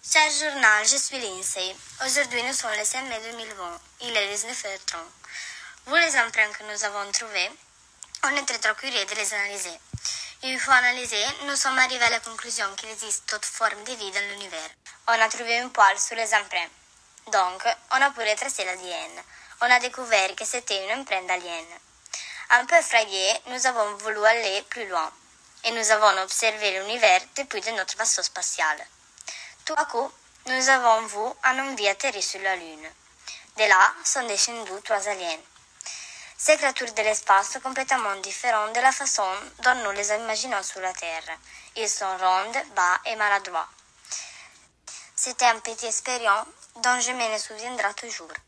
Cher journal, je suis Lindsay. Aujourd'hui, nous sommes le 5 mai 2020. Il est 19h30. Vous les empreintes que nous avons trouvées, on est très curieux de les analyser. Une fois analysées, nous sommes arrivés à la conclusion qu'il existe toute forme de vie dans l'univers. On a trouvé un poil sur les empreintes. Donc, on a pure tracé l'ADN. On a découvert que c'était une empreinte d'alien. Un peu effrayés, nous avons voulu aller plus loin. Et nous avons observé l'univers depuis de notre vaisseau spatial. Tout à coup, nous avons vu un envie atterrir sur la Lune. De là sont descendus 3 aliens. Ces créatures de l'espace sont complètement différentes de la façon dont nous les imaginons sur la Terre. Ils sont rondes, bas et maladroits. C'était une petite expérience dont je me souviendrai toujours.